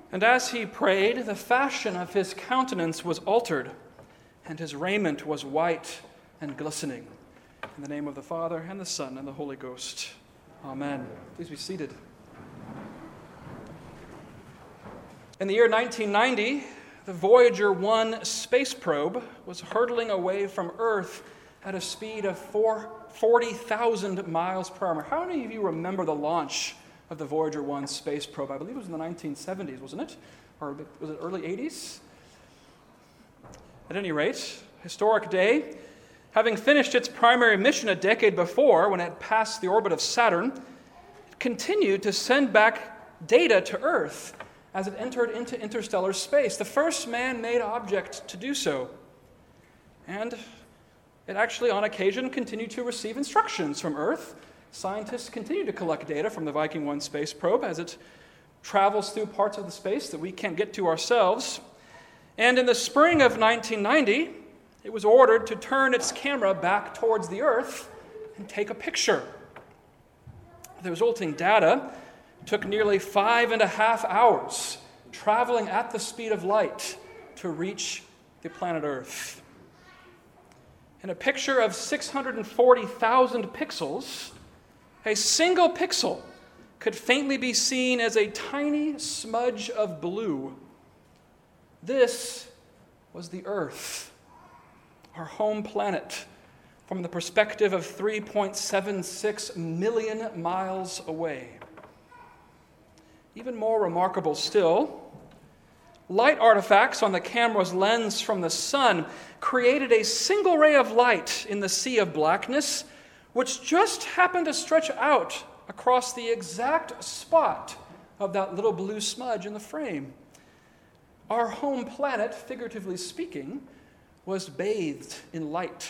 And as he prayed, the fashion of his countenance was altered, and his raiment was white and glistening. In the name of the Father, and the Son, and the Holy Ghost. Amen. Please be seated. In the year 1990, the Voyager 1 space probe was hurtling away from Earth at a speed of 40,000 miles per hour. How many of you remember the launch of the Voyager 1 space probe? I believe it was in the 1970s, wasn't it? Or was it early 80s? At any rate, historic day. Having finished its primary mission a decade before, when it passed the orbit of Saturn, it continued to send back data to Earth as it entered into interstellar space, the first man-made object to do so. And it actually, on occasion, continued to receive instructions from Earth. Scientists continue to collect data from the Viking 1 space probe as it travels through parts of the space that we can't get to ourselves. And in the spring of 1990, it was ordered to turn its camera back towards the Earth and take a picture. The resulting data took nearly 5.5 hours, traveling at the speed of light to reach the planet Earth. In a picture of 640,000 pixels, a single pixel could faintly be seen as a tiny smudge of blue. This was the Earth, our home planet, from the perspective of 3.76 million miles away. Even more remarkable still, light artifacts on the camera's lens from the sun created a single ray of light in the sea of blackness, which just happened to stretch out across the exact spot of that little blue smudge in the frame. Our home planet, figuratively speaking, was bathed in light.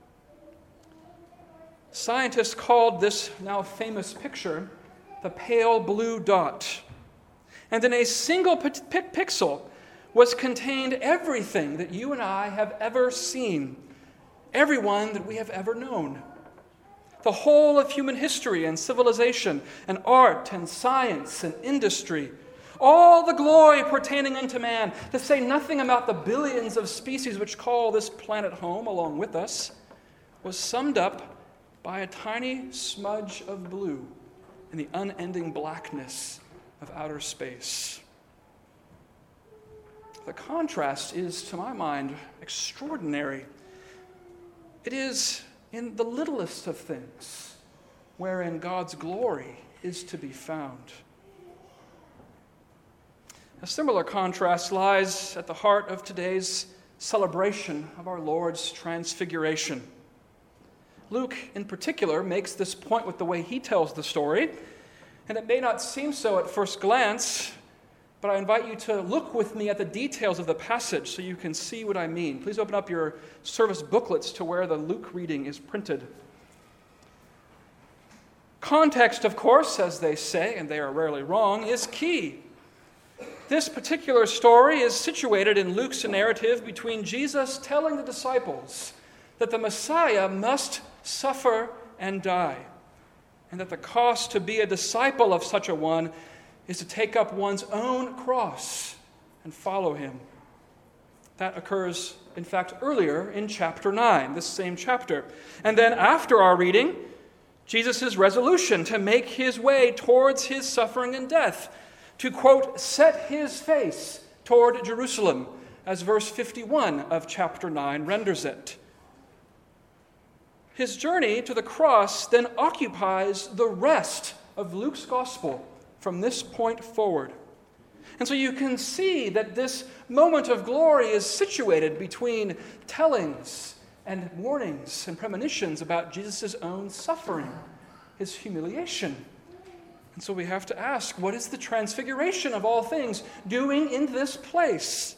Scientists called this now famous picture the pale blue dot. And in a single pixel was contained everything that you and I have ever seen, everyone that we have ever known. The whole of human history and civilization and art and science and industry, all the glory pertaining unto man, to say nothing about the billions of species which call this planet home along with us, was summed up by a tiny smudge of blue in the unending blackness of outer space. The contrast is, to my mind, extraordinary. It is in the littlest of things wherein God's glory is to be found. A similar contrast lies at the heart of today's celebration of our Lord's transfiguration. Luke, in particular, makes this point with the way he tells the story, and it may not seem so at first glance, but I invite you to look with me at the details of the passage so you can see what I mean. Please open up your service booklets to where the Luke reading is printed. Context, of course, as they say, and they are rarely wrong, is key. This particular story is situated in Luke's narrative between Jesus telling the disciples that the Messiah must suffer and die, and that the cost to be a disciple of such a one is to take up one's own cross and follow him. That occurs, in fact, earlier in chapter 9, this same chapter. And then after our reading, Jesus' resolution to make his way towards his suffering and death, to, quote, set his face toward Jerusalem, as verse 51 of chapter 9 renders it. His journey to the cross then occupies the rest of Luke's gospel from this point forward. And so you can see that this moment of glory is situated between tellings and warnings and premonitions about Jesus' own suffering, his humiliation. And so we have to ask, what is the transfiguration of all things doing in this place?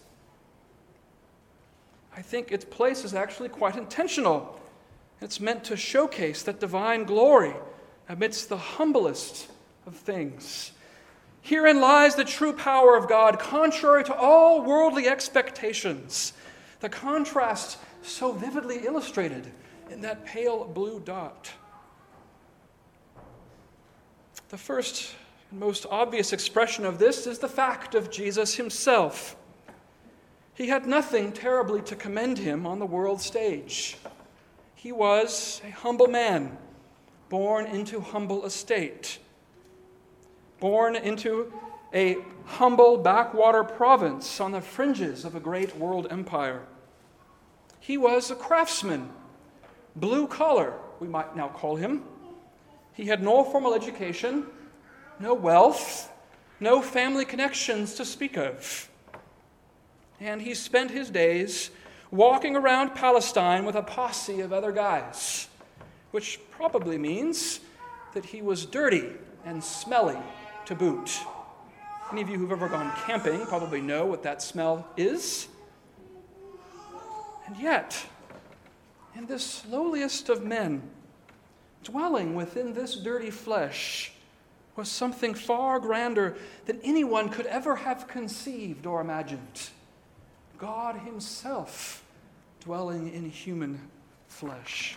I think its place is actually quite intentional. It's meant to showcase that divine glory amidst the humblest of things. Herein lies the true power of God, contrary to all worldly expectations. The contrast so vividly illustrated in that pale blue dot. The first And most obvious expression of this is the fact of Jesus himself. He had nothing terribly to commend him on the world stage. He was a humble man, born into humble estate, born into a humble backwater province on the fringes of a great world empire. He was a craftsman, blue collar, we might now call him. He had no formal education, no wealth, no family connections to speak of. And he spent his days walking around Palestine with a posse of other guys, which probably means that he was dirty and smelly to boot. Any of you who've ever gone camping probably know what that smell is. And yet, in this lowliest of men, dwelling within this dirty flesh, was something far grander than anyone could ever have conceived or imagined. God himself dwelling in human flesh.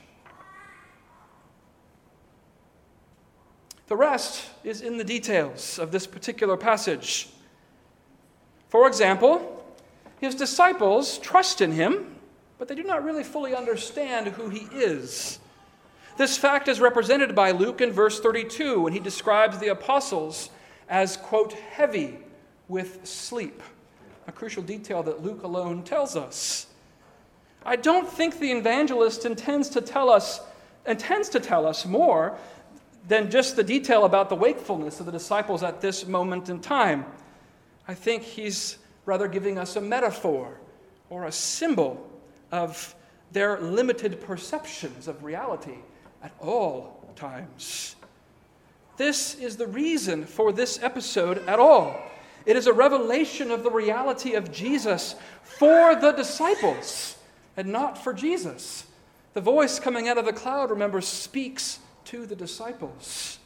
The rest is in the details of this particular passage. For example, his disciples trust in him, but they do not really fully understand who he is. This fact is represented by Luke in verse 32 when he describes the apostles as, quote, heavy with sleep, a crucial detail that Luke alone tells us. I don't think the evangelist intends to tell us more than just the detail about the wakefulness of the disciples at this moment in time. I think he's rather giving us a metaphor or a symbol of their limited perceptions of reality at all times. This is the reason for this episode at all. It is a revelation of the reality of Jesus for the disciples and not for Jesus. The voice coming out of the cloud, remember, speaks to the disciples.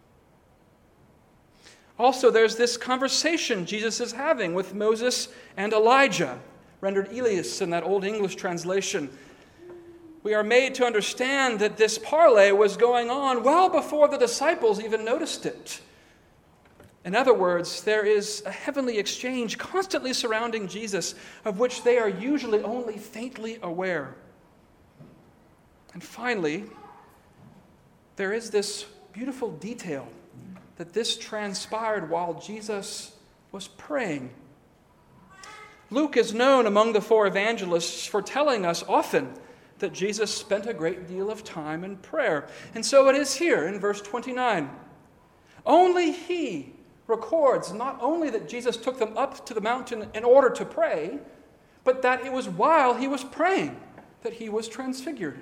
Also, there's this conversation Jesus is having with Moses and Elijah, rendered Elias in that Old English translation. We are made to understand that this parley was going on well before the disciples even noticed it. In other words, there is a heavenly exchange constantly surrounding Jesus, of which they are usually only faintly aware. And finally, there is this beautiful detail that this transpired while Jesus was praying. Luke is known among the four evangelists for telling us often that Jesus spent a great deal of time in prayer. And so it is here in verse 29. Only he records not only that Jesus took them up to the mountain in order to pray, but that it was while he was praying that he was transfigured.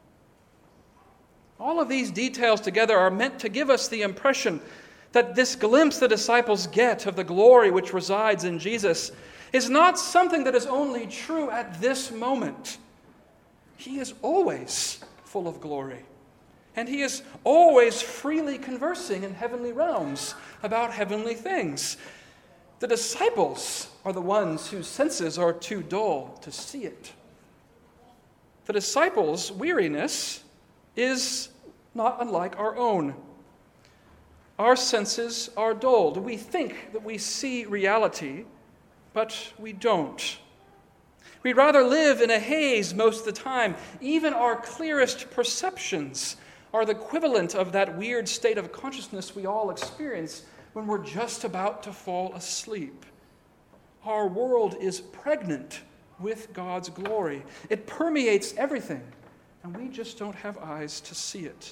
All of these details together are meant to give us the impression that this glimpse the disciples get of the glory which resides in Jesus is not something that is only true at this moment. He is always full of glory, and he is always freely conversing in heavenly realms about heavenly things. The disciples are the ones whose senses are too dull to see it. The disciples' weariness is not unlike our own. Our senses are dulled. We think that we see reality, but we don't. We rather live in a haze most of the time. Even our clearest perceptions are the equivalent of that weird state of consciousness we all experience when we're just about to fall asleep. Our world is pregnant with God's glory. It permeates everything, and we just don't have eyes to see it.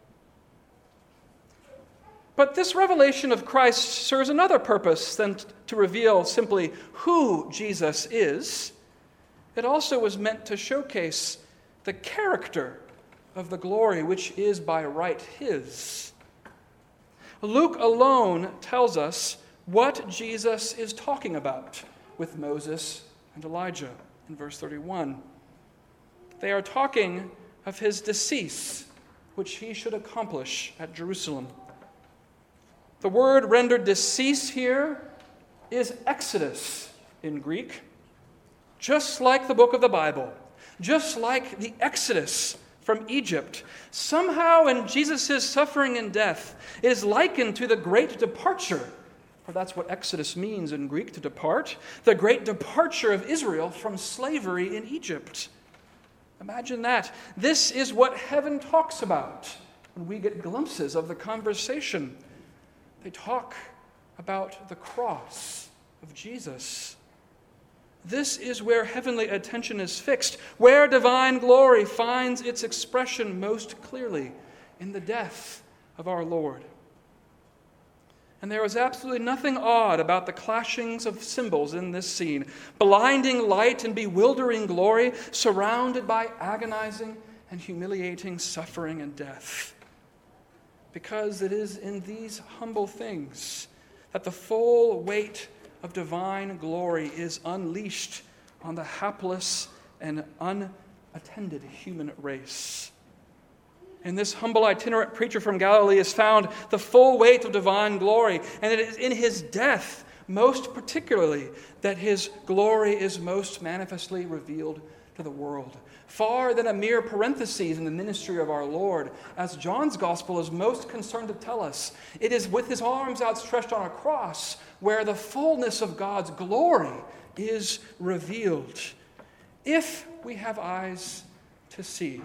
But this revelation of Christ serves another purpose than to reveal simply who Jesus is. It also was meant to showcase the character of the glory which is by right his. Luke alone tells us what Jesus is talking about with Moses and Elijah in verse 31. They are talking of his decease, which he should accomplish at Jerusalem. The word rendered decease here is exodus in Greek, just like the book of the Bible, just like the Exodus from Egypt. Somehow in Jesus' suffering and death, it is likened to the great departure, for that's what Exodus means in Greek, to depart, the great departure of Israel from slavery in Egypt. Imagine that. This is what heaven talks about when we get glimpses of the conversation. They talk about the cross of Jesus. This is where heavenly attention is fixed, where divine glory finds its expression most clearly in the death of our Lord. And there is absolutely nothing odd about the clashings of symbols in this scene. Blinding light and bewildering glory, surrounded by agonizing and humiliating suffering and death. Because it is in these humble things that the full weight of divine glory is unleashed on the hapless and unattended human race. In this humble itinerant preacher from Galilee is found the full weight of divine glory, and it is in his death, most particularly, that his glory is most manifestly revealed to the world. Far than a mere parenthesis in the ministry of our Lord, as John's gospel is most concerned to tell us, it is with his arms outstretched on a cross where the fullness of God's glory is revealed. If we have eyes to see,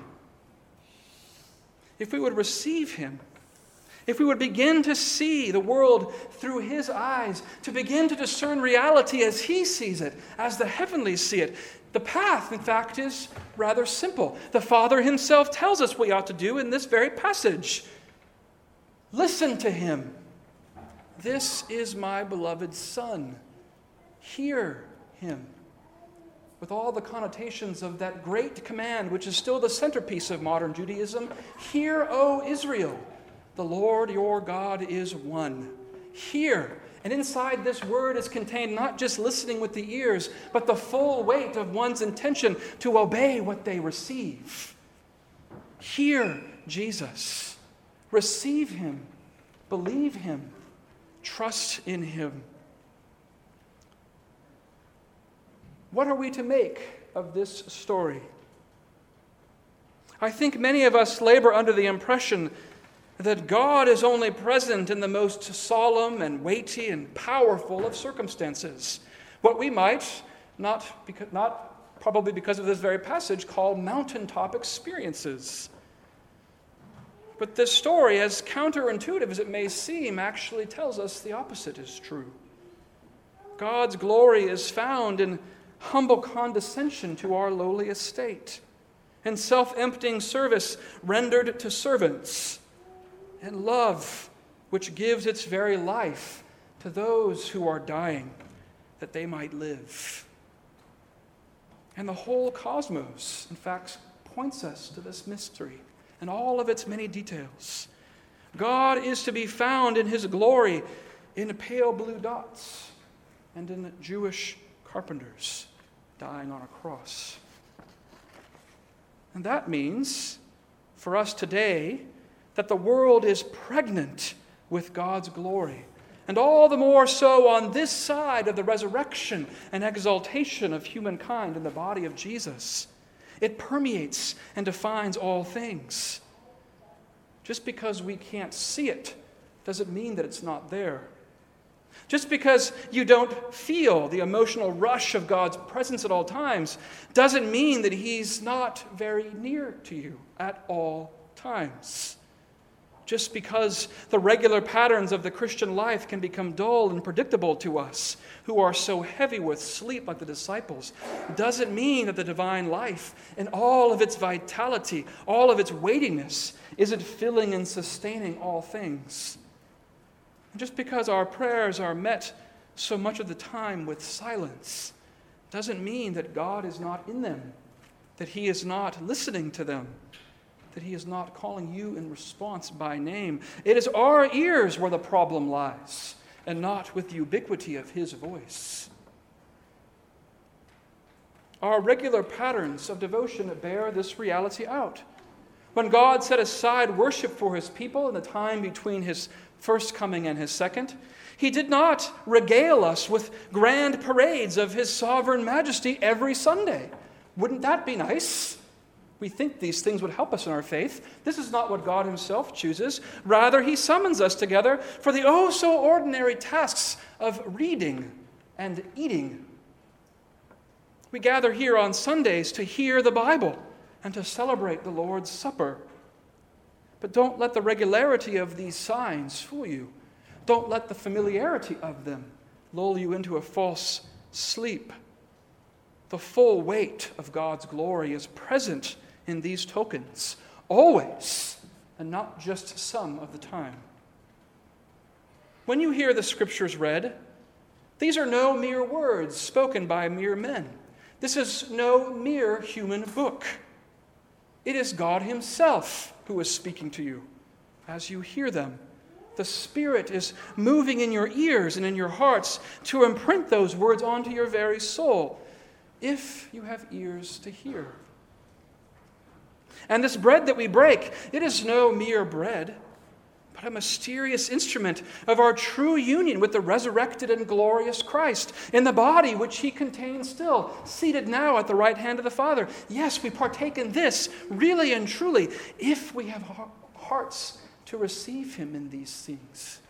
if we would receive him, if we would begin to see the world through his eyes, to begin to discern reality as he sees it, as the heavenlies see it, the path, in fact, is rather simple. The Father himself tells us what we ought to do in this very passage. Listen to him. This is my beloved Son. Hear him. With all the connotations of that great command, which is still the centerpiece of modern Judaism, hear, O Israel, the Lord your God is one. Hear. And inside this word is contained not just listening with the ears, but the full weight of one's intention to obey what they receive. Hear Jesus. Receive him. Believe him. Trust in him. What are we to make of this story? I think many of us labor under the impression that God is only present in the most solemn and weighty and powerful of circumstances. What we might, not probably because of this very passage, call mountaintop experiences. But this story, as counterintuitive as it may seem, actually tells us the opposite is true. God's glory is found in humble condescension to our lowly estate, in self-emptying service rendered to servants, and love which gives its very life to those who are dying, that they might live. And the whole cosmos, in fact, points us to this mystery and all of its many details. God is to be found in his glory in pale blue dots and in Jewish carpenters dying on a cross. And that means, for us today, that the world is pregnant with God's glory, and all the more so on this side of the resurrection and exaltation of humankind in the body of Jesus. It permeates and defines all things. Just because we can't see it doesn't mean that it's not there. Just because you don't feel the emotional rush of God's presence at all times doesn't mean that he's not very near to you at all times. Just because the regular patterns of the Christian life can become dull and predictable to us, who are so heavy with sleep like the disciples, doesn't mean that the divine life, in all of its vitality, all of its weightiness, isn't filling and sustaining all things. Just because our prayers are met so much of the time with silence doesn't mean that God is not in them, that he is not listening to them, that he is not calling you in response by name. It is our ears where the problem lies, and not with the ubiquity of his voice. Our regular patterns of devotion bear this reality out. When God set aside worship for his people in the time between his first coming and his second, he did not regale us with grand parades of his sovereign majesty every Sunday. Wouldn't that be nice? We think these things would help us in our faith. This is not what God himself chooses. Rather, he summons us together for the oh-so-ordinary tasks of reading and eating. We gather here on Sundays to hear the Bible and to celebrate the Lord's Supper. But don't let the regularity of these signs fool you. Don't let the familiarity of them lull you into a false sleep. The full weight of God's glory is present in these tokens, always, and not just some of the time. When you hear the Scriptures read, these are no mere words spoken by mere men. This is no mere human book. It is God himself who is speaking to you as you hear them. The Spirit is moving in your ears and in your hearts to imprint those words onto your very soul, if you have ears to hear. And this bread that we break, it is no mere bread, but a mysterious instrument of our true union with the resurrected and glorious Christ in the body which he contains still, seated now at the right hand of the Father. Yes, we partake in this really and truly if we have hearts to receive him in these things.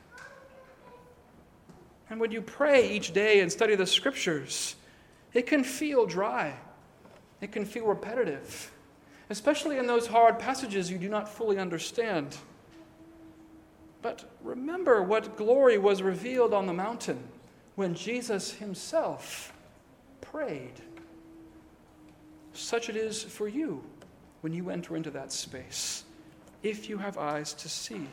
And when you pray each day and study the Scriptures, it can feel dry. It can feel repetitive, especially in those hard passages you do not fully understand. But remember what glory was revealed on the mountain when Jesus himself prayed. Such it is for you when you enter into that space, if you have eyes to see.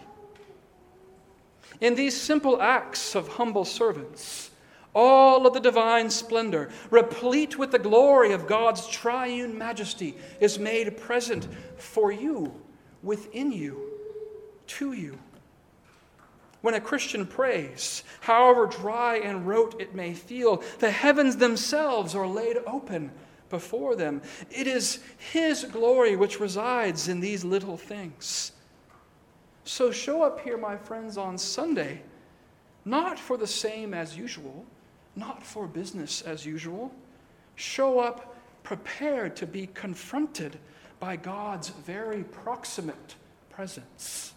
In these simple acts of humble servants, all of the divine splendor, replete with the glory of God's triune majesty, is made present for you, within you, to you. When a Christian prays, however dry and rote it may feel, the heavens themselves are laid open before them. It is his glory which resides in these little things. So show up here, my friends, on Sunday, not for the same as usual, not for business as usual. Show up prepared to be confronted by God's very proximate presence.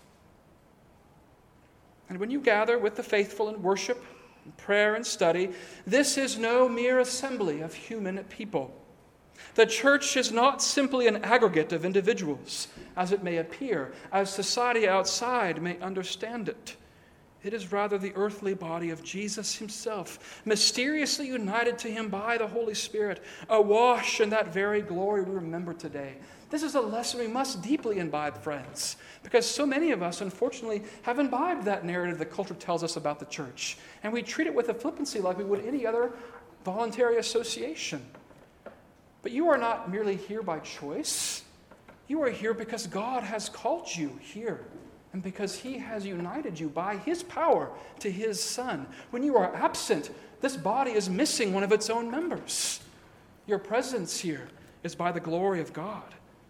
And when you gather with the faithful in worship, in prayer, and study, this is no mere assembly of human people. The church is not simply an aggregate of individuals, as it may appear, as society outside may understand it. It is rather the earthly body of Jesus himself, mysteriously united to him by the Holy Spirit, awash in that very glory we remember today. This is a lesson we must deeply imbibe, friends, because so many of us, unfortunately, have imbibed that narrative the culture tells us about the church, and we treat it with a flippancy like we would any other voluntary association. But you are not merely here by choice. You are here because God has called you here, and because he has united you by his power to his Son. When you are absent, this body is missing one of its own members. Your presence here is by the glory of God.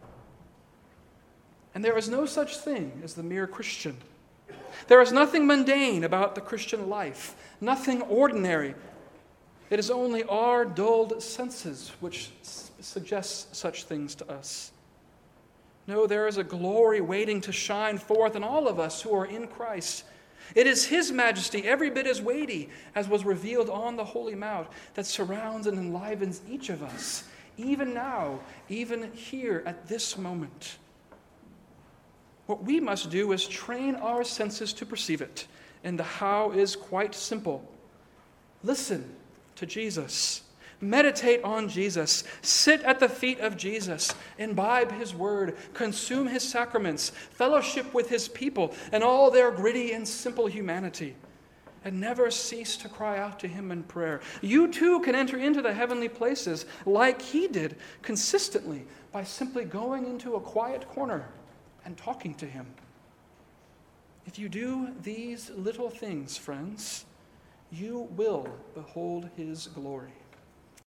And there is no such thing as the mere Christian. There is nothing mundane about the Christian life, nothing ordinary. It is only our dulled senses which suggest such things to us. No, there is a glory waiting to shine forth in all of us who are in Christ. It is his majesty, every bit as weighty as was revealed on the Holy Mount, that surrounds and enlivens each of us, even now, even here at this moment. What we must do is train our senses to perceive it, and the how is quite simple. Listen to Jesus. Meditate on Jesus. Sit at the feet of Jesus. Imbibe his word. Consume his sacraments. Fellowship with his people and all their gritty and simple humanity. And never cease to cry out to him in prayer. You too can enter into the heavenly places like he did, consistently, by simply going into a quiet corner and talking to him. If you do these little things, friends, you will behold his glory.